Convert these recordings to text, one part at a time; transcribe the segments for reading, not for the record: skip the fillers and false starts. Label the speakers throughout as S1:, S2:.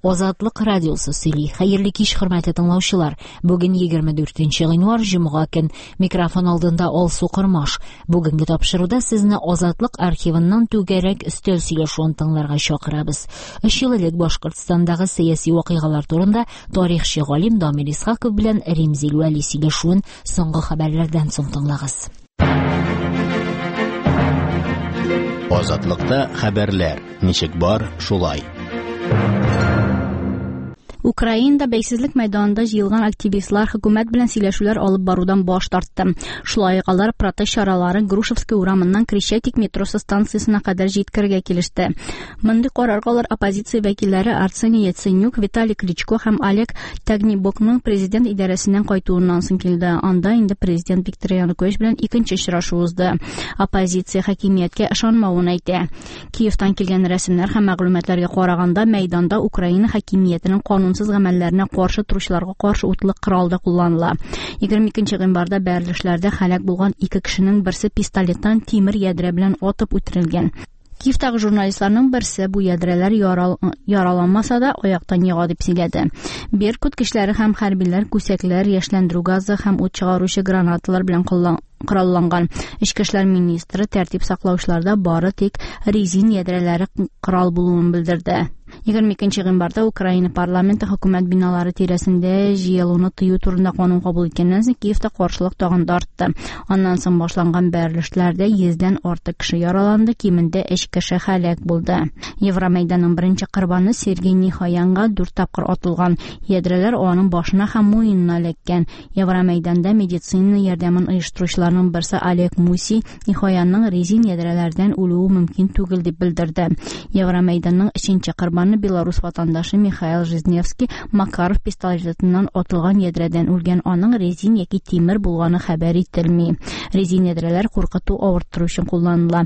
S1: Азатлык радиосы сөйли. Хәерле кич, хөрмәтле тыңлаучылар. Бүген 24 гыйнвар, җомга көн. Микрофон алдында Алсу Кырмаш. Бүгенге тапшыруда сезне Азатлык архивыннан түгәрәк өстәл сөйләшүен тыңларга чакырабыз. 3 ел элек Башкортстандагы сәяси вакыйгалар турында тарихчы галим Дамир Исхаков белән Римзил Вәли сөйләшүен соңгы хәбәрләрдән соң тыңлагыз.
S2: Азатлыкта хәбәрләр. Ничек бар, шулай.
S3: Украинада бәйсезлек мәйданында җыелган активистлар хөкүмәт белән сөйләшүләр алып барудан баш тартты. Шулай ук алар протест чаралары Грушевский урамыннан Крещатик метросы станциясына кадәр җиткергә килеште. Мондый карарга алар оппозиция вәкилләре Арсений Яценюк, Виталий Кличко һәм Олег Тагнибокның президент идарәсеннән кайтуыннан соң килде. Анда инде президент Виктор Янукович белән икенче очрашу узды. Оппозиция хакимияткә ышанмавын әйтә. Киевтан килгән рәсемнәр һәм мәгълүматларга караганда мәйданда Украина хакимиятенең канунсыз гамәлләренә каршы туручыларга каршы утлык корал да кулланыла. 22 гыйнварда бәрелешләрдә һәлак булган 2 кешенең берсе пистолеттан тимер ядрә белән атып үтерелгән. Киевтагы журналистларның берсе бу ядрәләр яраланмаса да аяктан яга дип сөйләде. Беркут кешеләре һәм хәрбиләр күсәкләр, яшьләндерү газы һәм ут чыгаручы гранаталар белән коралланган. Эчке эшләр министры тәртип саклаучыларда бары тик резин ядрәләре корал булуын белдерде. 22 гыйнварда Украина парламенты хөкүмәт биналары тирәсендә җыелуны тыю турында канун кабул иткәннән соң Киевта каршылык тагын да артты. Аннан соң башланган бәрелешләрдә 100дән артык кеше яраланды, кимендә 3 кеше һәлак булды. Евромайданның беренче корбаны Сергей Нихаянга 4 тапкыр атылган. Ядрәләр аның башына һәм муенына эләккән. Евромайданда медицина ярдәмен оештыручыларның берсе Олег Муси Нихаянның резин ядрәләрдән үлүе мөмкин түгел дип белдерде. Евромайданның 3нче корбаны Белорус ватандашы Михаил Жизневский Макаров пистолетыннан атылган ядрәдән үлгән, аның резин яки тимер булганы хәбәр ителми. Резин ядрәләр куркыту авырттыру өчен кулланыла.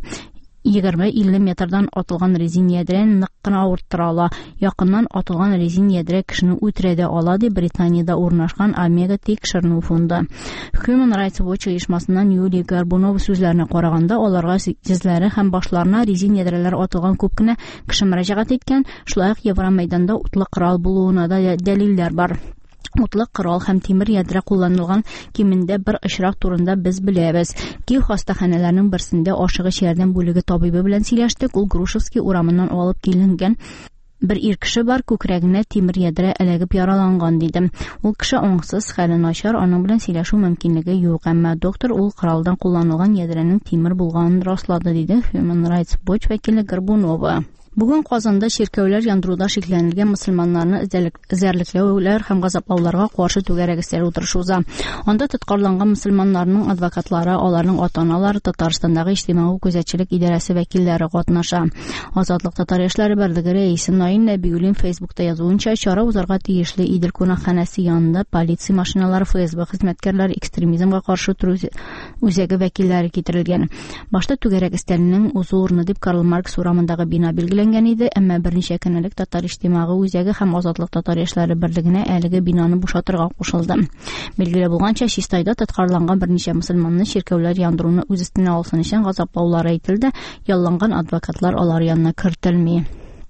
S3: 20-50 метрдан атылган резин ядрә нык кына авырттыра ала. Якыннан атылган резин ядрә кешене үтерә дә ала, дип Британияда урнашкан Омега тикшеренү фонды. Human Rights Watch оешмасыннан Юлия Горбунова сүзләренә караганда, аларга тезләре һәм башларына резин ядрәләр атылган күп кенә кеше мөрәҗәгать иткән. Шулай ук Евромайданда утлы корал булуына да дәлилләр бар. Утлы корал һәм тимер ядрә кулланылган кимендә бер очрак турында без беләбез. Киев хастаханәләренең берсендә ашыгыч ярдәм бүлеге табибы белән сөйләштек. Ул Грушевский урамыннан алып килгән бер ир кеше бар, күкрәгенә тимер ядрә эләгеп яраланган диде. Ул кеше аңсыз, хәле начар, аның белән сөйләшү мөмкинлеге юк, әмма доктор ул коралдан кулланылган ядрәнең тимер булганын раслады, диде Human Rights Watch вәкиле Горбунова. Бүген Казанда чиркәүләр яндыруда шикләнелгән мөселманнарны эзәрлекләүләр һәм газаплауларга каршы түгәрәк өстәл утырышы уза. Анда тоткарланган мөселманнарның адвокатлары, аларның ата-аналары, Татарстандагы иҗтимагый күзәтчелек идарәсе вәкилләре катнаша. Азатлык татар яшьләре берлеге рәисе Наил Нәбиуллин Фейсбукта язуынча, чара узарга тиешле Идел кунакханәсе янында полиция машиналары, ФСБ хезмәткәрләре, экстремизмга каршы туры үзәге вәкилләре китерелгән. Башта түгәрәк өстәленең узу урыны дип Карл Маркс урамындагы бина билгеләнгән иде, әмма берничә көнлек татар иҗтимагый үзәге һәм Азатлык татар яшьләре берлегенә әлеге бинаны бушатырга кушылды. Билгеле булганча, Чистайда тоткарланган берничә мөселманны чиркәүләр яндыруны үз өстенә алсын өчен газаплаулар әйтелде, ялланган адвокатлар алар янына кертелми.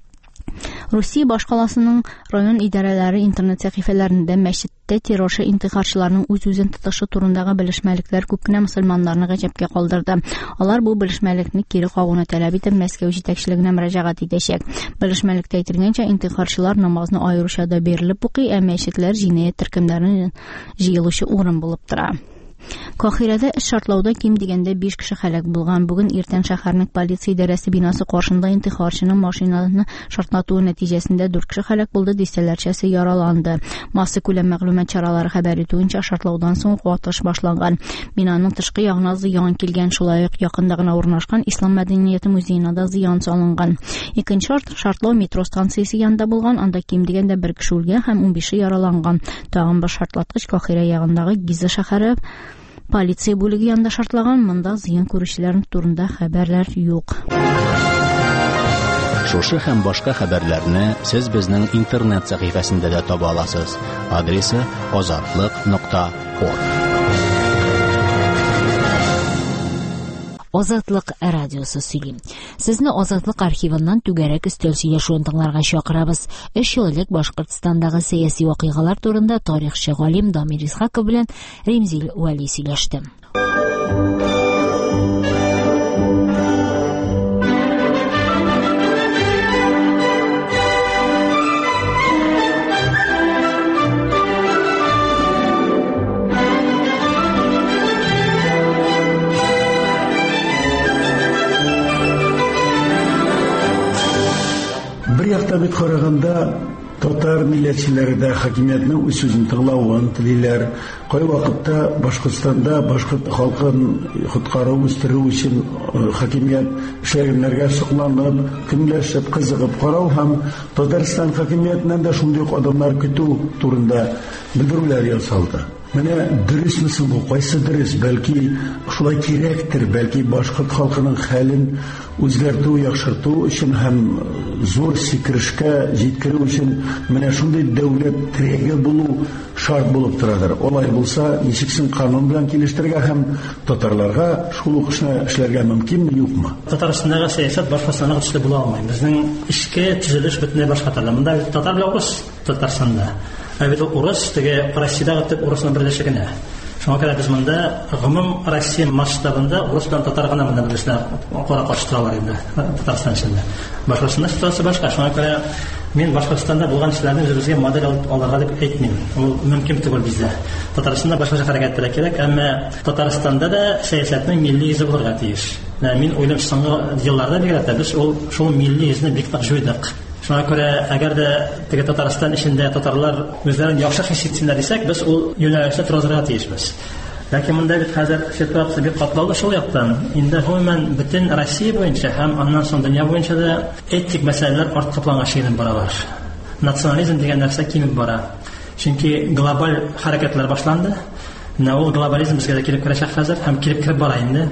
S3: Русия башкаласының район идарәләре интернет сәхифәләрендә мәчеттә террорчы интихарчыларның үз-үзен тотышы турындагы белешмәлекләр күп кенә мөселманнарны гаҗәпкә калдырды. Алар бу белешмәлекне кире кагуны таләп итеп Мәскәү җитәкчелегенә мөрәҗәгать итәчәк. Белешмәлектә әйтелгәнчә, интихарчылар намазны аеруча да берилеп укый, ә мәчетләр җинаять төркемнәренә җыелучы урын булып тора. Кахирәдә эш шартлауда ким дигәндә 5 кеше һәлак булган. Бүген иртән шәһәрнең полиция идарәсе бинасы каршында интихарчының машинаны шартлатуы нәтиҗәсендә 4 кеше һәлак булды, дистәләрчәсе яраланды. Масса күләм мәгълүмат чаралары хәбәр итүенчә, шартлаудан соң атыш башланган. Бинаның тышкы ягына зыян килгән, шулай ук якында гына урнашкан Ислам мәдәнияте музеена да зыян салынган. Икенче шартлау метро станциясе янында булган, анда ким дигәндә 1 кеше үлгән һәм 15 яраланган. Тагын бер шартлаткыч Кахира ягындагы Гиза шәһәре полиция бүлеге янында шартлаган, монда зыян күрүчеләр турында хәбәрләр юк.
S2: Шушы һәм башка хәбәрләрне сез безнең интернет сәхифәсендә дә таба аласыз. Адресы azatlyk.org.
S1: Азатлык радиосы сөйли. Сезне Азатлык архивыннан түгәрәк өстәл сөйләшүен тыңларга чакырабыз. 3 ел элек Башкортстандагы сәяси вакыйгалар турында тарихчы галим Дамир Исхаков белән Римзил Вәли сөйләште.
S4: Бер якта бит караганда татар милләтчеләре дә хакимиятның үз сүзен тыңлавын телиләр. Кай вакытта Башкортстанда башкорт халкын коткару, үстерү өчен хакимият эшләргәннәргә сокланып, көнләшеп, кызыгып карау һәм Татарстан хакимиятеннән дә шундый адымнар көтү турында белдерүләр ясалды. Менә дөресме бу? Кайсы дөрес? Бәлки шулай кирәктер, бәлки башкорт халкының хәлен үзгәртү, яхшырту өчен һәм зур сикерешкә җиткерү өчен менә шундый дәүләт терәге булу шарт булып торадыр. Олай булса, ничексен канун белән килештерергә һәм татарларга шул ук эшне эшләргә мөмкинме, юкмы?
S5: Татарстандагы сәясәт Башкортстанга төсле була алмый. Безнең эшкә төзелеш бөтенләй башка төрле. Монда татар белән урыс Татарстанда. Әбит урыс теге Россиядә дип урысның берләшегенә. Шуңа күрә без монда гомум Россия масштабында урыс белән татар гына монда берләшә, кара каштыралар инде Татарстан эчендә. Башкортстанда ситуация башка. Шуңа күрә мин Башкортстанда булган эшләрне үзебезгә модель алырга дип әйтмим. Ул мөмкин түгел бездә. Татарстанда башка хәрәкәтләр кирәк, әмма Татарстанда да сәясәтнең милли йөзе булырга тиеш. Мин уйлыйм, соңгы елларда бигрәк біз шул милли йөзне бик нык җуйдык. Шуңа күрә, әгәр дә теге Татарстан эчендә татарлар үзләрен яхшы хис итсеннәр дисәк, без ул юнәлешне торазырга тиешбез. Ләкин монда бит хәзер ситуация бик катлаулы шул яктан. Инде гомумән бөтен Россия буенча һәм аннан соң дөнья буенча да этик мәсьәләләр артка планга чыгып баралар. Национализм дигән нәрсә кимеп бара. Чөнки глобаль хәрәкәтләр башланды. Ул глобализм безгә дә килеп керәчәк хәзер һәм килеп бара инде.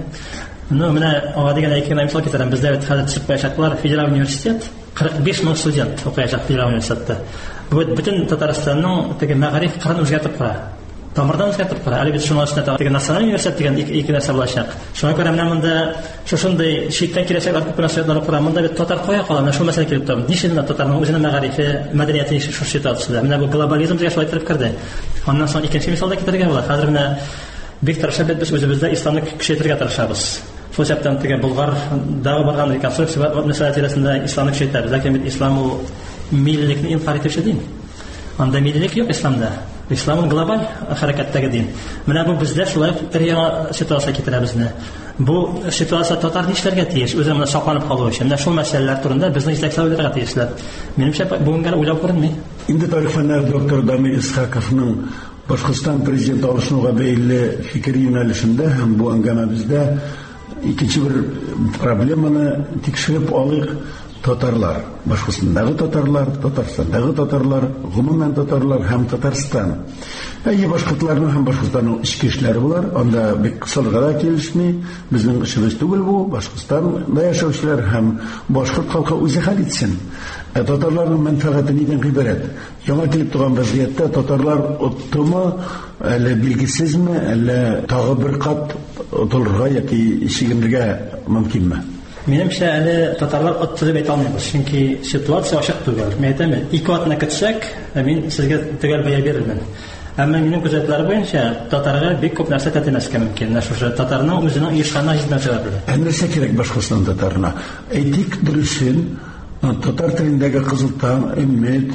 S5: Менә ага дигән әйткән мисал китерәм. Бездә бит хәзер төзеп куячаклар федераль университет, 45 мең студент укыячак федераль университетта. Бөтен Татарстанның теге мәгариф кырын үзгәртеп куя. Тамырдан үзгәртеп куя. Әле бит шуның өстенә теге националь университет дигән ике нәрсә булачак. Шуңа күрә менә монда шушындый читтән киләчәк университетлар куя. Монда бит татар кая кала? Менә шул мәсьәлә килеп тора. Ничек татарның үзенең мәгарифе, мәдәнияте шу ситуациядә? Менә бу глобализм дигән шулай китереп керде. Аннан соң икенче мисалда китәргә була. Хәзер менә бик тырышабыз без үзебездә исламны көчәйтергә тырышабыз. Шул сәбәптән теге Булгардагы барган реконструкция мәсьәлә тирәсендә исламны көчәйтәбез. Ләкин бит ислам ул миллекне инкар итүче дин. Анда миллилек юк исламда. Ислам глобаль хәрәкәттәге дин. Менә бу бездә шулай яңа ситуация китерә безне. Бу ситуация татар нишләргә тиеш, үзенә сакланып калу өчен. Менә шул мәсьәләләр турында безнең җитәкчеләргә тиешләр. Минемчә бүгенгә уйлап күренми.
S4: Инде тарих фәннәре доктор Дамир Исхаковның Башкортстан президенты алышуга бәйле фикер юнәлешендә һәм бу әңгәмәбездә икенче бер проблеманы тикшереп алыйк. Татарлар, Башкортстандагы татарлар, Татарстандагы татарлар, гомумән татарлар һәм Татарстан. Башкортларның һәм Башкортстанның ички эшләре булар. Анда бик кысаларга да килешми. Безнең эшебез түгел бу. Башкортстанда яшәүчеләр һәм башкорт халкы үзе хәл итсен. Татарларның мәнфәгате нидән гыйбарәт? Яңа килеп торган вазгыятьтә татарлар оттымы, әле билгесезме, әле тагы бер кат отылырга яки чигенергә мөмкинме?
S5: Минемчә, әле татарлар отты дип әйтә алмыйбыз, чөнки ситуация ачык түгел. Мен әйтәм, ике атна көтсәк, мин сезгә төгәл бәя бирермен. Әмма минем күзәтләре буенча татарга бик күп нәрсә тәтемәскә мөмкин. Шушы татарның үзенең ишканына җитмәүчеләр белән.
S4: Нәрсә кирәк Башкортстан татарына? Әйтик дөресен, татар телендәге Кызыл таң, Өмет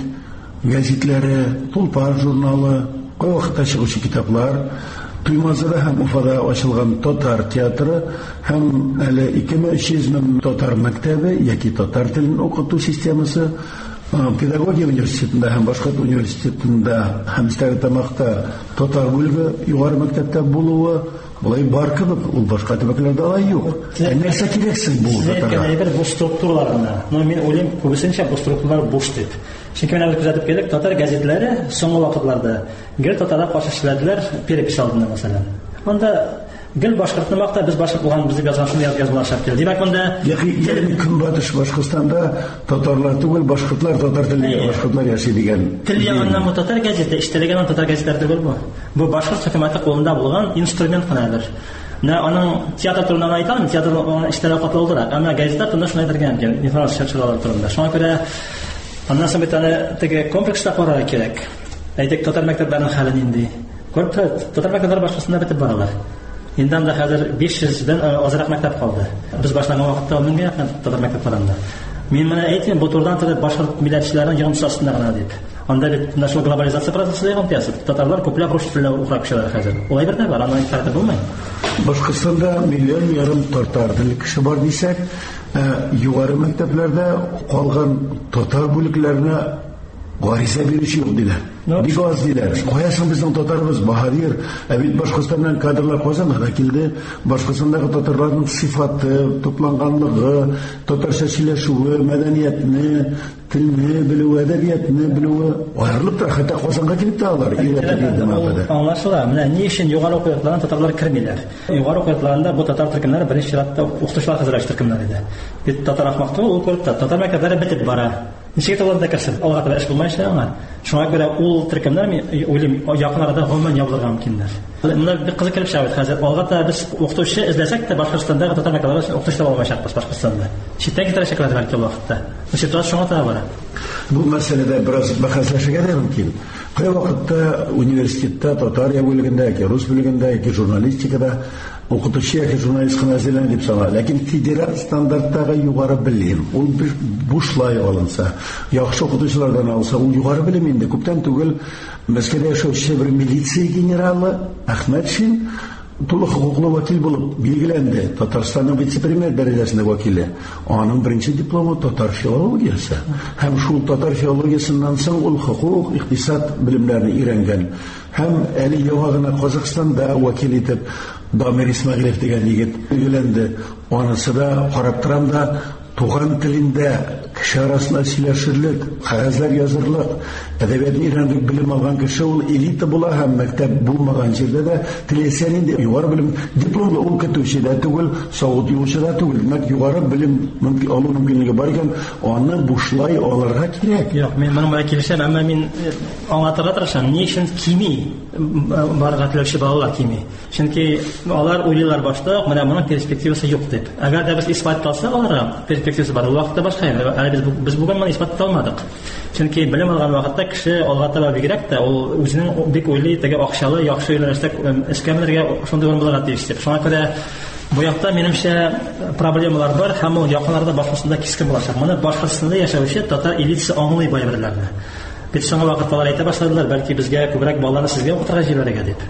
S4: гәзитләре, Тулпар журналы, кай вакытта чыгучы китаплар, Туймазыда һәм Уфада ачылган татар театры һәм әле 2300 мең татар мәктәбе яки татар телен укыту системасы, педагогия университетында һәм башка университетында һәм Стәрлетамакта татар бүлеге югары мәктәптә булуы булай бар кебек, ул башка төбәкләрдә алай юк. Нәрсә кирәксең бу татарга?
S5: Бу структураларына. Мин уйлыйм, күбесенчә бу структуралар буш дип. Чөнки менә күзәтеп килдек, татар газетләре соңгы вакытларда гел татарга каршы эшләделәр, перепись алдында мәсәлән. Анда гел башкортны макта, без башкорт булганбыз дип язган шундый язмалар чыгып килде. Димәк, монда
S4: Көнбатыш Башкортстанда татарлар түгел, башкортлар татар телендә башкортлар яши дигән.
S5: Тел ягыннан бу татар газеты, иштелегән татар газетләр түгел бу. Бу башкорт хөкүмәте кулында булган инструмент кынадыр. Менә аның театр турында айтам, театр эштәләр катлаулырак. Әмма газета турында шулай дигән икән, информация чыгаралар турында. Шуңа күрә аннан соң бит аны теге комплекста карарга кирәк. Әйтик, татар мәктәпләренең хәле нинди? Күреп, татар мәктәпләре башкасында бетеп баралар. Инде анда хәзер 500-дән азрак мәктәп калды. Без башлаган вакытта 1000-гә якын татар мәктәпләрендә. Мин менә әйтим, бу турыдан башкорт милләтчеләренең йогынтысы астында гына дип. Анда бит наша глобализация процессы дигән тәэсир. Татарлар күпләп рус телендә укырга кешеләр хәзер. Улай бер дә бар, аны әйтергә булмый.
S4: Башкортстанда 1,5 миллион татар телле кеше бар дисәк, югары мәктәпләрдә калган татар бүлекләренә гариза бирүче юк диләр. Бик аз диләр. Каясың безнең татарыбыз баһадир, бит Башкортстаннан кадрлар Казанга килде. Башкортстандагы татарларның сыйфаты, тупланганлыгы, татарча сөйләшүе, мәдәниятне, телне белүе, әдәбиятны белүе аерылып тора. Хәтта Казанга килеп тә алар.
S5: Аңлашыла. Менә ни өчен югары уку йортларына татарлар кирмиләр? Югары уку йортларында бу татар төркемнәре беренче чиратта укытучылар хәзерләш төркемнәре иде. Бит татар ахмакты ул күреп татар мәктәпләре бетеп бара. Ничек таларда керсен? Алга таба эш булмайча аңа. Шуңа күрә ул төркемнәр уйлыйм якын арада гомумән ябылырга мөмкиндер. Менә бик кызык килеп чыга. Хәзер алга та без укытучы эзләсәк тә Башкортстандагы татар мәктәпләрендә укытучылар булмаячакбыз Башкортстанда. Читтән китерәчәкләр бәлки вакытта. Ситуация шуңа таба бара.
S4: Бу мәсьәләдә бераз бәхәсләшергә дә мөмкин. Кай вакытта университетта татар бүлегендә, рус бүлегендә, журналистикада укытучы яки журналист кына әзерләнә дип сана. Ләкин федераль стандарттагы югары белем, ул бушлай алынса, яхшы укытучылардан алса, ул югары белем инде. Күптән түгел Мәскәүдә яшәүче бер милиция генералы Әхмәтшин тулы хукуклы вәкил булып билгеләнде. Татарстанның вице-премьер дәрәҗәсендә вәкиле. Аның беренче дипломы татар филологиясе. Һәм шул татар филологиясыннан соң ул хукук, икътисад белемнәрен өйрәнгән. Һәм әле яңа Казакъстанда вәкил итеп Дамир Исмәгыйлев дигән егет билгеләнде. Анысы да карап торам да туган телендә кеше арасында сөйләшерлек, кәгазьләр язырлык, әдәбиятны өйрәнерлек белем алган кеше ул элита була һәм мәктәп булмаган җирдә дә теләсәң инде югары белем дипломлы ул көтүче дә түгел, савыт юучы да түгел. Димәк, югары белем мөмкин алу мөмкинлеге бар икән, аны бушлай алырга кирәк.
S5: Юк, мин моның белән килешәм, әмма мин аңлатырга тырышам, ни өчен кими барга теләүче балалар кими. Чөнки алар уйлыйлар башта, менә моның перспективасы юк дип. Әгәр дә без исбатласак аларга перспективасы бар, ул вакытта башка инде. Без бүген моны исбатлый алмадык. Чөнки белем алган вакытта кеше алга таба бигрәк тә ул үзенең бик уйлый, теге акчалы, яхшы юнәлештә эскәмләргә шундый урын булырга тиеш дип. Шуңа күрә бу якта минемчә проблемалар бар һәм ул якыннарда Башкортстанда кискен булачак. Моны Башкортстанда яшәүче татар элитасы аңлый бай берләрне. Бит соңгы вакытта алар әйтә башладылар, бәлки безгә күбрәк балаларны сезгә укытырга җибәрергә дип.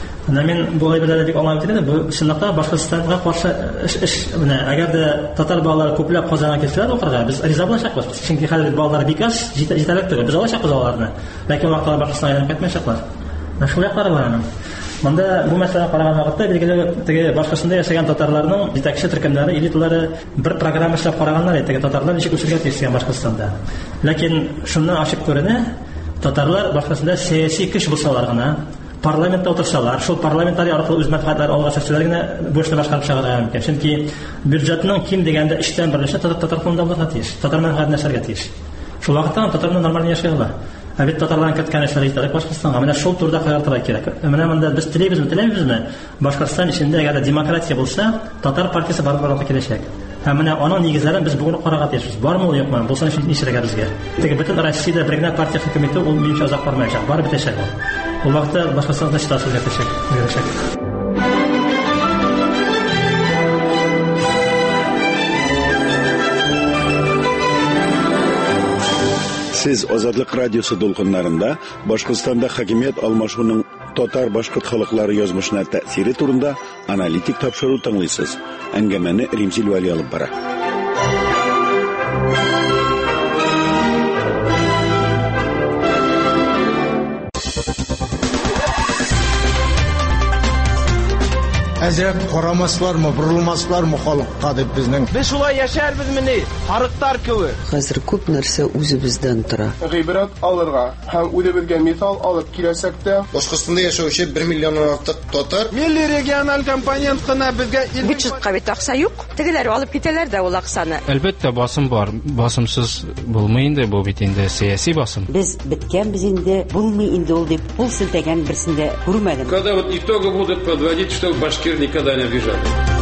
S5: Мен бу әйберләрне бик аңлап киттем. Бу чынлыкта Башкортстанга каршы эш менә әгәр дә татар балалары күпләп Казанга килсәләр укырга, без риза булачакбыз. Чөнки хәзер балалар бик аз, җитәрлек түгел. Без алачакбыз аларны. Ләкин вакытлар Башкортстанга әйләнеп кайтмаячаклар. Шул яклары бар аның. Монда бу мәсьәләгә караган вакытта билгеле теге Башкортстанда яшәгән татарларның җитәкче төркемнәре, элиталары бер программа эшләп караганнар, теге татарлар ничек үсәргә тиеш Башкортстанда. Ләкин шуннан ачык күренә, татарлар Башкортстанда сәяси көч булсалар гына, парламентта утырсалар, шул парламентарий аркылы үз мәнфәгатьләре алга чыгсалар гына бу эшне башкарып чыгарырга мөмкин. Чөнки бюджетның ким дигәндә 3тән 1 татар телендә булырга тиеш, татар мәнфәгатенә эшләргә тиеш. Шул вакытта татарлар нормаль яшәйләр. Бит татарларның көткән эшләре итәрәк Башкортстанга. Менә шул турда карарга кирәк. Менә монда без теләйбезме? Башкортстан эчендә әгәр демократия булса, татар партиясе барып барырга кирәк. Һәм менә аның нигезләрен без бүген карарга тиешбез. Бармы ул юкмы? Булса ничәргә безгә? Теге бөтен Россиядә бер генә партия хөкүмәте ул минемчә озак бармаячак. Барып бетәчәк ул. Ул вакытта Башкортстанда ситуация үзгәртәчәк.
S4: Siz Azadlık Radyosu dolqunlarında Башкортстанда хакимият алмашуның татар башкорт халыклары язмышына тәэсире турында аналитик тапшыру тыңлыйсыз. Әңгәмәне Римзил Вали алып бара.
S6: Әзрәк карамаслармы, бурылмаслармы халыкка дип безнең.
S7: Без шулай яшәрбез мени, харыктар кебек.
S8: Хәзер күп нәрсә үзебездән тора.
S7: Гыйбрат алырга һәм үзебезгә мисал алып киләсәк тә,
S6: Башкортстанда яшәүче 1 миллионнан артык татар.
S7: милли региональ компонент кына безгә
S9: бюджетка бит акча юк. Тегеләр алып китәләр дә ул акчаны.
S10: Әлбәттә басым бар. Басымсыз булмый инде бу бит инде сәяси басым.
S11: Без биткәнбез инде, булмый инде ул дип, ул силтәгән берсендә күрмәдем.
S12: Когда вот итоги будут подводить, что Башкирия
S11: мир никогда не обижали.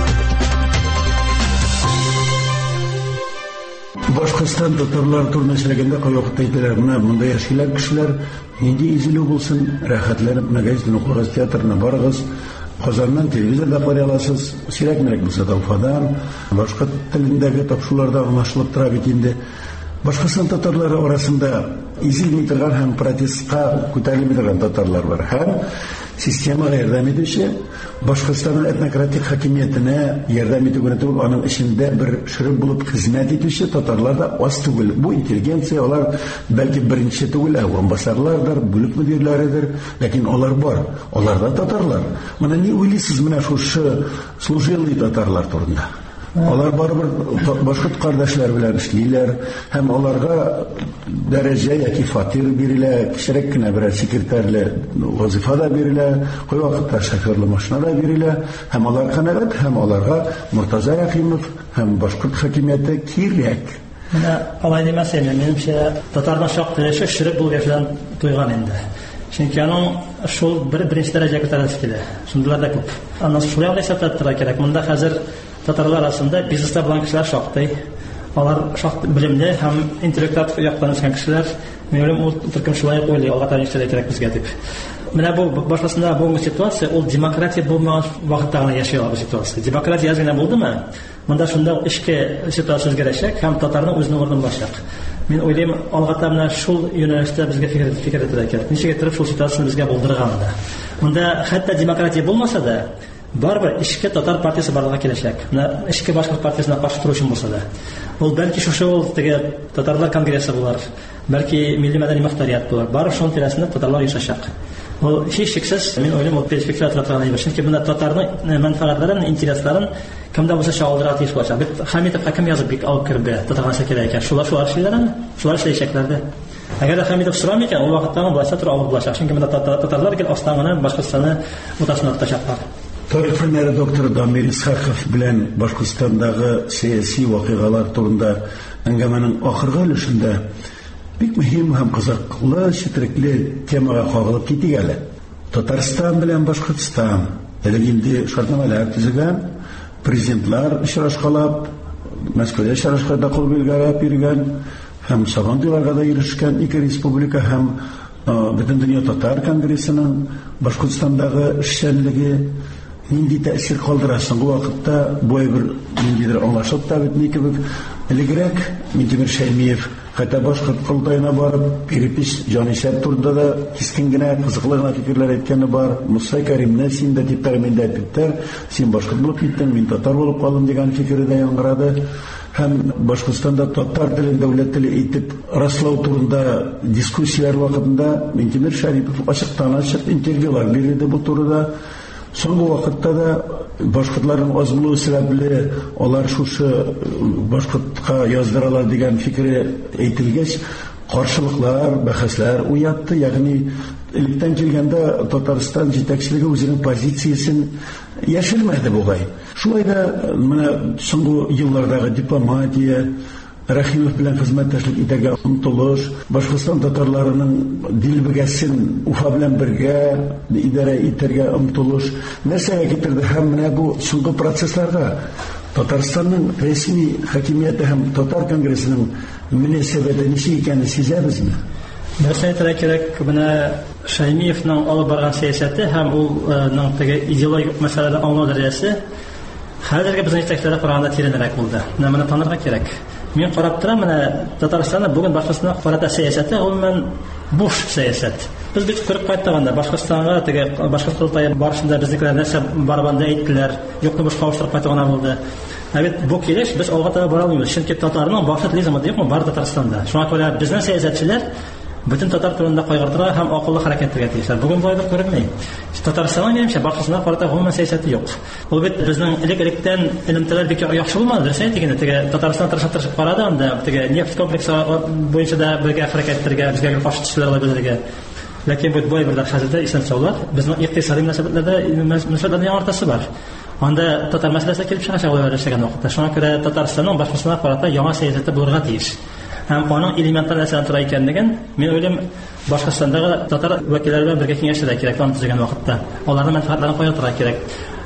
S4: Башкортстан татарлар турында сөйләгәндә кай вакытта әйтәләр, менә монда яшиләр кешеләр, нинди изелү булсын, рәхәтләнеп мәгазин укыгыз, театрына барыгыз, Казаннан телевизорда карый аласыз, сирәк-мирәк булса да Уфадан, башка телендәге тапшыруларда аңлашылып тора бит инде. Башкортстан татарлары арасында изелми торган һәм протестка күтәрелми торган татарлар бар. Һәм системага ярдәм итүче, Башкортстанның этнократик хакимиятенә ярдәм итүгә түгел, аның эчендә бер шырып булып хезмәт итүче татарлар да аз түгел. Бу интеллигенция, алар бәлки беренче түгел, урынбасарлардыр, бүлек мөдирләридер, ләкин алар бар. Алар да татарлар. Менә ни уйлыйсыз менә шушы служилый татарлар турында? Алар барыбер башкорт кардәшләр белән эшлиләр, һәм аларга дәрәҗә яки фатир бирелә, кичерәк кенә бер секретарьле вазифа да бирелә, кай вакытта шоферлы машина да бирелә, һәм алар канәгать, һәм аларга Муртаза Рәхимов һәм башкорт хакимияте кирәк.
S5: Менә алай димәсәм, минемчә, татарның шактый шырып булу белән туйган инде. Чөнки аның шул беренче дәрәҗәгә күтәрелеп килә. Шундыйлар да күп. Аннан шулай ук исәпләтергә кирәк. Монда хәзер татарлар арасында бизнеста булган кешеләр шактый. Алар шактый белемле һәм интеллектуаль яктан үскән кешеләр. Минем ул төркем шулай ук уйлый, алга таба эшләргә кирәк безгә дип. Менә бу башкасында бу ситуация, ул демократия булмаган вакытта гына яши ала бу ситуация. Демократия генә булдымы? Монда шунда эшкә ситуация үзгәрәчәк һәм татарның үзенең урынын булачак. Мин уйлыйм, алга таба шул юнәлештә безгә фикер итәргә кирәк. Ничек итеп шул ситуацияны безгә булдырган да. Монда хәтта демократия булмаса да, барбыр эшкә татар партиясе барлыгы киләчәк. Менә эшкә башкорт партиясына каршы торучы булса да. Ул бәлки шушы теге татарлар конгрессы булар, бәлки милли мәдәни мөхтәрият булар. Барып шуның тирәсендә татарлар яшәшәк. Ул һичшиксез, мин уйлыйм, ул перспектива торган иде. Чөнки монда татарның мәнфәгатьләрен, интересларын кемдә булса чагылдыра тиеш булачак. Бит Хәмитов хаким язып бик алып кирде, татарга сәкелә икән. Шулар эшләрләрме? Шулар эшләячәкләрдә. Әгәр Хәмитов сорамый икән, ул вакытта булса тора алып булачак. Чөнки монда татарлар гел астаңына Башкортстанны утасына тотачаклар.
S4: Тарих фәннәре докторы Дамир Исхаков белән Башкортстандагы сәяси вакыйгалар турында әңгәмәнең ахыргы өлешендә бик мөһим һәм кызыклы, четерекле темага кагылып китик әле. Татарстан белән Башкортстан инде шартнамалар төзегән, президентлар очрашкалап, Мәскәүдә очрашканда кул биргән һәм сабантуйларга да ирешкән ике республика һәм бөтен дөнья татар конгрессының Башкортстандагы эшчәнлеге нинди тәэсир калдыра соңгы вакытта бу бер ниндидер аңлашылып та бетми кебек. Элегрәк Минтимер Шәймиев хәтта башкорт кылтайына барып, перепись җанисәп турында да кискен генә кызыклы гына фикерләр әйткәне бар. Муса Кәримне син дә дип тәгъминләп биттер, син башкорт булып киттең, мин татар булып калдым дигән фикере дә яңгырады. Һәм Башкортстанда татар телен дәүләт теле итеп раслау турында дискуссиялар вакытында Минтимер Шәймиев ачыктан-ачык интервьюлар бирде бу турыда. Соңгы вакытта да башкортларның аз булуы сәбәпле алар шушы башкортка яздыралар дигән фикере әйтелгәч, каршылыклар, бәхәсләр уятты. Ягъни электән килгәндә Татарстан җитәкчелеге үзенең позициясен яшермәде бугай. Шулай да менә соңгы еллардагы дипломатия, Рәхимов белән хезмәттәшлек итәргә омтылыш, Башкортстан татарларының дил бәгәсен Уфа белән бергә идарә итәргә омтылыш нәрсәгә китерде һәм менә бу соңгы процессларга Татарстанның рәсми хакимияте һәм татар конгрессының мөнәсәбәте ничек икәнен сизәбезме?
S5: Нәрсә әйтергә кирәк, менә Шәймиевның алып барган сәясәте һәм ул теге идеологик мәсьәләләрне аңлау дәрәҗәсе хәзерге безнең җитәкчеләргә караганда тирәнрәк булды. Менә танырга кирәк. Мин карап торам, менә Татарстанның бүген Башкортстанга карата сәясәте гомумән буш сәясәт. Без бит күреп кайттыганда Башкортстанга теге башкорт кылтайы барышында безнекеләр нәрсә барабанда әйттеләр, юкны буш кавыштырып кайтыгана булды. Бит бу килеш без алга таба бара алмыйбыз. Чөнки татарның башкорт лизмы юкмы бар Татарстанда. Шуңа күрә безнең сәясәтчеләр бөтен татар турында кайгыртырга һәм акыллы хәрәкәт итәргә тиешләр. Бүген бу әйбер күренми. Татарстанның немчә Башкортстанга карата гомумән сәясәте юк. Ул бит безнең элек-электән элемтәләр бик яхшы булмады. Дөресен әйтгәндә, теге Татарстан тырышып карады анда, теге нефть комплексы буенча да бергә хәрәкәт итәргә, безгә каршы төшләргә белергә. Ләкин бу әйбердә хәзердә исән саулар, безнең икътисади мөнәсәбәтләрдә яңартасы бар. Анда татар мәсьәләсе килеп чыгачак булыр эшләгән вакытта. Шуңа күрә Татарстанның Башкортстанга карата яңа сәясәте булырга тиеш. Һәм аның элементар нәрсәләр тора икәнлеген мин уйлыйм, Башкортстандагы татар вәкилләре белән бергә киңәшләргә кирәк аны төзегән вакытта. Аларның мәнфәгатьләрен кая торырга кирәк.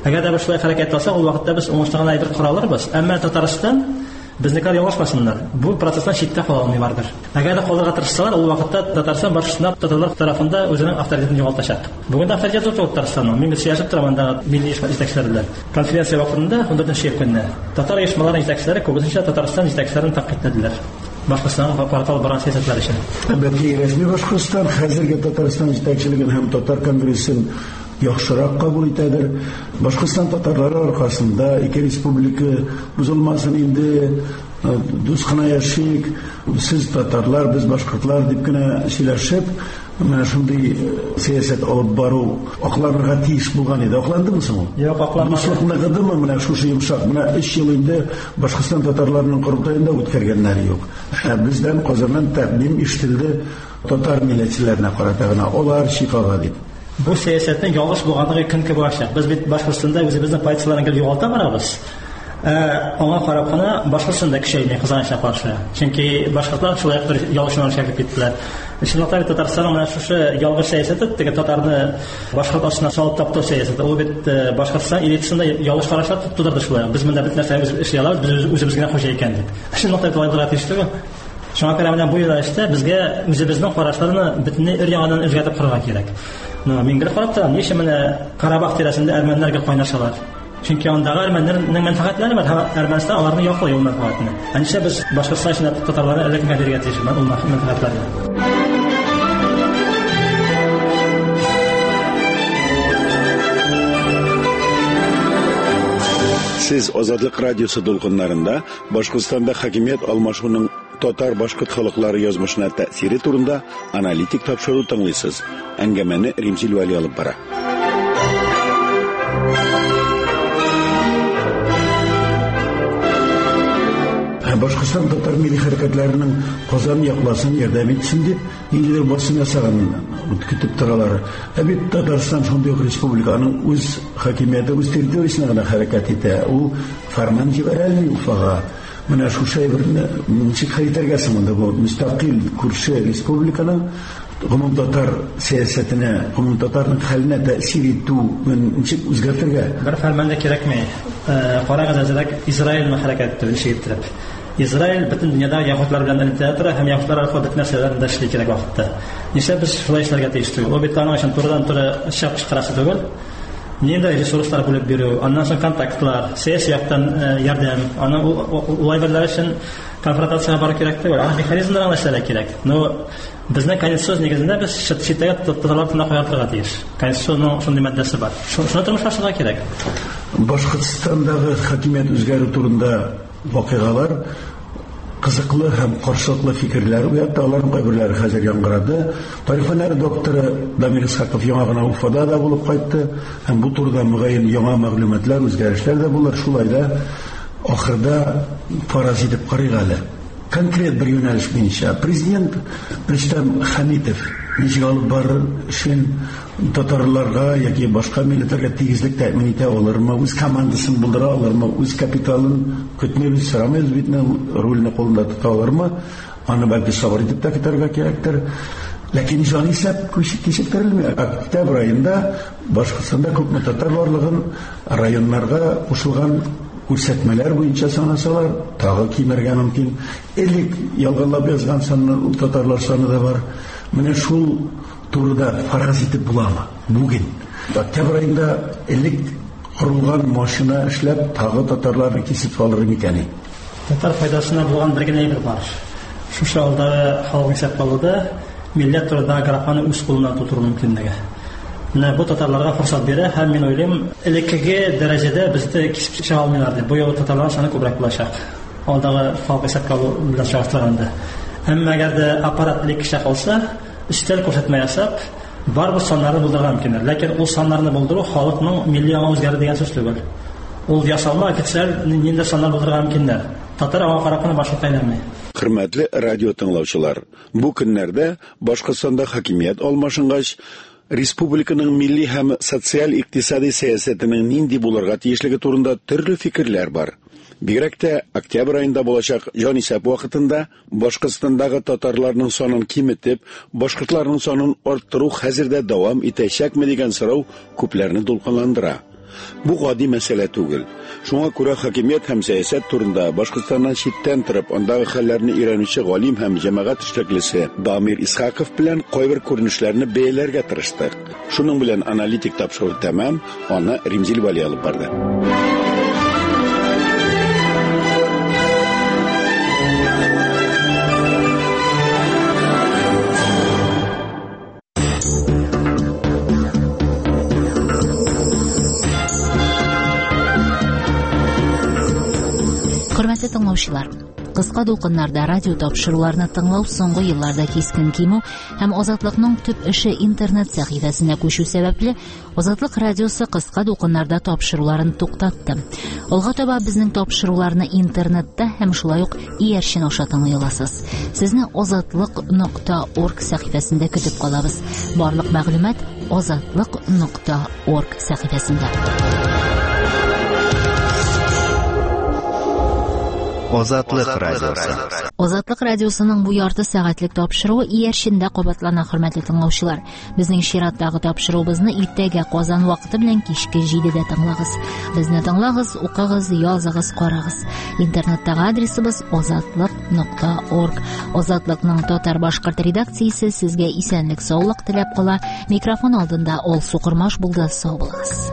S5: Әгәр дә шулай хәрәкәт алсак, ул вакытта без уңышлыгына әйбер каралырбыз. Әмма Татарстан безнекеләр ялгышмасыннар. Бу процесстан читтә кала алмыйлардыр. Әгәр дә калырга тырышсалар, ул вакытта Татарстан башчысына татарлар тарафында үзенең авторитетын югалтачак. Бүген авторитет зур Татарстанның. Мин сөйләшеп торам анда милли җитәкчеләр белән. Конференция вакытында 14 көнне татар оешмаларының җитәкчеләре күбесенчә Татарстан җитәкчеләрен тәкъдим итәделәр. Башкортстанның портал баран сәясәтләре өчен.
S4: Бәлки рәсми Башкортстан хәзерге Татарстан җитәкчелеген һәм татар конгрессын яхшырак кабул итәдер. Башкортстан татарлары аркасында ике республика бузылмасын инде, дус кына яшик, сез татарлар, без башкортлар дип кенә сөйләшеп, менә шундый сәясәт алып бару акларга тиеш булган иде. Акландымы соң ул?
S5: Юк, акламады.
S4: Менә шушы йомшак, менә 3 ел инде Башкортстан татарларының корылтаенда үткәргәннәр юк. Бездән Казаннан тәкъдим ишетелде татар милләтчеләренә карата гына, алар шифага дип.
S5: Бу сәясәтнең ялгыш булганлыгы көнкә булачак. Без бит Башкортстанда үзебезнең позицияләрне югалта барабыз. Аңа карап кына Башкортстанда көчәймәй Казанча каршы. Чөнки башкортлар шулай бер ялгышманы шәкерт иттеләр. Чынлыкта Татарстанның менә шушы ялгыш сәясәте теге татарны башкорт астына салып таптау сәясәте. Ул бит Башкортстан элитасында ялгыш карашлар тудырды шулай. Без монда бит нәрсә эш ялабыз, без үзебезгә хуҗа икән дип. Чынлыкта булырга тиештеме? Шуңа күрә менә бу юнәлештә безгә үзебезнең карашларны бөтенләй өр-яңадан үзгәртеп карарга кирәк. Мин гел карап торам, ничә менә Карабах тирәсендә әрмәннәргә кайнашалар. Чөнки андагы әрмәннәрнең мәнфәгатьләре бар, Әрмәнстан аларны яклый ул мәнфәгатьне. Әничә без Башкортстан өчен татарларны элеккә бирергә тиешбез ул мәнфәгатьләрне.
S11: Сез Азатлык радиосы дулкыннарында Башкортстанда хакимият алмашуның татар-башкорт халыклары язмышына тәэсире турында аналитик тапшыру тыңлыйсыз. Әңгәмәне Римзил Вали алып бара.
S4: Башкортстан татар милли хәрәкәтләренең Казан якласын ярдәм итсен дип, нидер басым ясаган көтеп торалар. Бит Татарстан шундый республиканың үз хакимияте, үз территориясына гына хәрәкәт итә. Ул фарман җибәрәлми Уфага. Менә шушы берне ничек хәйтергә сымында бу мустақил күрше республиканың гомум татар сәясәтенә, гомум татарның хәленә тәэсир итү ничек үзгәртергә?
S5: Бер фарманда кирәкми. Карагыз әзрәк Израиль хәрәкәт итеп. Израиль бөтен дөньяда яһудлар белән элемтә тора һәм яһудлар аркылы бөтен нәрсәләрне дә эшли кирәк вакытта. Нишлә без шулай эшләргә тиеш түгел? Ул бит аның өчен турыдан-туры чыгыш түгел. Нинди ресурслар бүлеп бирү, аннан соң контактлар, сәяси яктан ярдәм, аны улай берләр өчен конфронтациягә бару кирәк түгел. Аны механизмларга эшләргә кирәк. Но безнең конституция нигезендә без читтәгә татарларны куярга тиеш. Конституциянең шундый маддәсе бар. Шуны тормышлашырга кирәк.
S4: Башкортстандагы хакимият үзгәрү турында вакыйгалар кызыклы һәм каршылыклы фикерләр уятты. Аларның кайберләре хәзер яңгырады. Тарих фәннәре докторы Дамир Исхаков яңа гына Уфада да булып кайтты. Һәм бу турыда мөгаен яңа мәгълүматлар, үзгәрешләр дә булыр. Шулай да ахырда фараз итеп карыйк әле. Конкрет бер юнәлеш буенча президент Рөстәм Хәмитов ничек алып барыр өчен татарларга яки башка милләтләргә тигезлек тәэмин итә алырмы, үз командасын булдыра алырмы, үз капиталын көтмәбез, сорамыйбыз бит, рольне кулында тота алырмы, аны бәлки сабыр итеп тә көтәргә кирәктер. Ләкин җан исәп кичектерелми. Октябрь айында Башкортстанда күпме татар барлыгын районнарга кушылган күрсәтмәләр буенча санасалар, тагы кимергә мөмкин. Элек ялганлап язган санны татарлар саны да бар. Менә шул турыда фараз итеп буламы? Бүген октябрь айында элек корылган машина эшләп тагы татарларны кисеп алыр микән?
S5: Татар файдасына булган бер генә әйбер бар. Шушы алдагы халык исәп алуда милләт турында графаны үз кулыннан тутыру мөмкинлеге. Менә бу татарларга форсат бирә һәм мин уйлыйм, элеккеге дәрәҗәдә бездә кисеп чыга алмыйлар дип. Бу юлы татарлар саны күбрәк булачак. Алдагы халык исәпкә алу белән чагыштырганда. Әмма әгәр дә аппарат элек кичә калса, өстәл күрсәтмә ясап, бар бу саннарны булдырырга мөмкин. Ләкин ул саннарны булдыру халыкның милли аңа үзгәрде дигән сүз түгел. Ул ясалма официаль нинди саннар булдырырга мөмкин. Татар аңа карап кына башка тайламый.
S11: Хөрмәтле радио тыңлаучылар, бу көннәрдә Башкортстанда хакимият алмашынгач, республиканың милли һәм социаль-икътисади сәясәтенең нинди булырга тиешлеге турында төрле фикерләр бар. Бигрәк тә октябрь айында булачак җанисәп вакытында Башкортстандагы татарларның санын киметеп, башкортларның санын арттыру хәзердә дәвам итәчәкме дигән сорау күпләрне дулкынландыра. Bu гади мәсьәлә түгел. Шуңа күрә хакимият һәм сәясәт турында Башкортстаннан читтән торып, андагы хәлләрне өйрәнүче галим һәм җәмәгать эшлеклесе Дамир Исхаков белән кайбер күренешләрне бәяләргә тырыштык. Шуның белән аналитик тапшыру тәмам, аны Римзил Вали алып барды.
S1: Хөрмәтле тыңлаучылар, кыска дулкыннарда радио тапшыруларны тыңлау соңгы елларда кискен кимү һәм Азатлыкның төп эше интернет сәхифәсенә күчү сәбәпле Азатлык радиосы кыска дулкыннарда тапшыруларын туктатты. Алга таба безнең тапшыруларны интернетта һәм шулай ук иярчен аша тыңлый аласыз. Сезне azatlyk.org сәхифәсендә көтеп калабыз. Барлык мәгълүмат azatlyk.org сәхифәсендә.
S2: Азатлык радиосы.
S1: Азатлык радиосының бу ярты сәгатьлек тапшыруы иярчендә кабатлана, хөрмәтле тыңлаучылар. Безнең чираттагы тапшыруыбызны иртәгә Казан вакыты белән кичке 7дә тыңлагыз. Безне тыңлагыз, укыгыз, языгыз, карагыз. Интернеттагы адресыбыз azatlyk.org. Азатлыкның татар-башкорт редакциясе сезгә исәнлек, саулык теләп кала. Микрофон алдында Алсу Кырмаш булды. Сау булыгыз.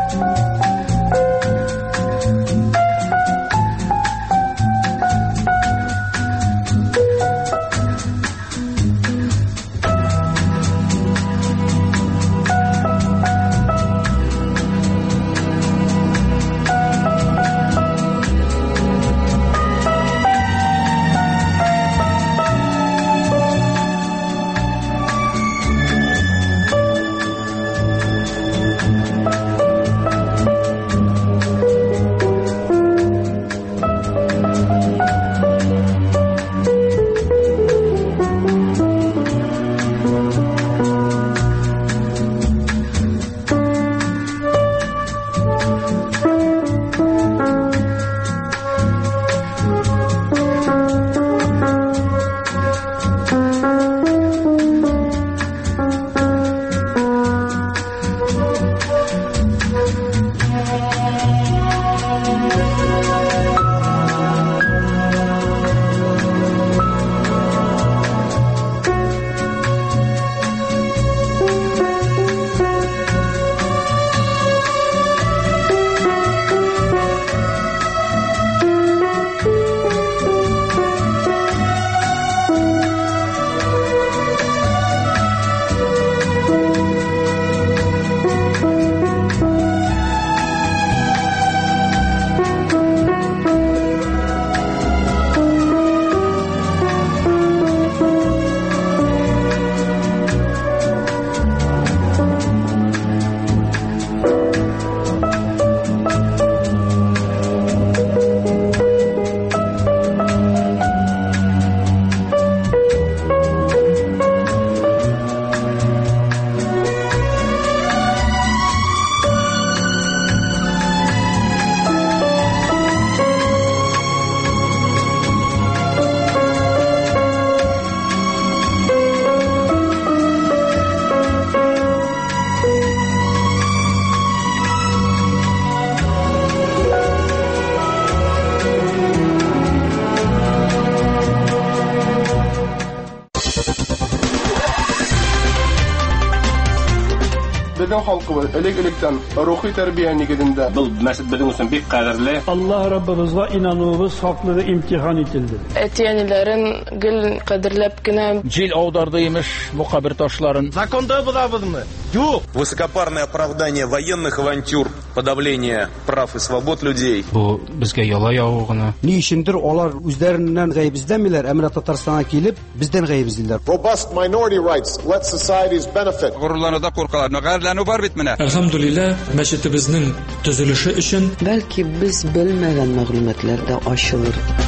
S7: Безнең халкыбыз элек-электән рухи тәрбия нигезендә.
S12: Бу мәсәл безнең өчен бик кадерле.
S13: Аллаһ Раббыбызга инануыбыз хаклыгы имтихан ителде.
S14: Әтиәниләрен гел кадерләп кенә
S15: җил аударды имеш мукабир ташларын.
S12: Законда булабызмы? Юк. Высокопарное оправдание военных авантюр, подавление прав и свобод людей.
S10: Бу безгә яла явыгына.
S16: Ни өчендер алар үзләреннән гаебиздәмиләр, әмма Татарстанга килеп бездән гаебиздиләр.
S17: Robust minority rights let societies benefit.
S18: Горурлануда куркалар, гайрләнү бар бит менә.
S13: Әлхәмдүлилләh, мәчетебезнең төзелеше өчен
S8: бәлки без белмәгән мәгълүматлар да ачылыр.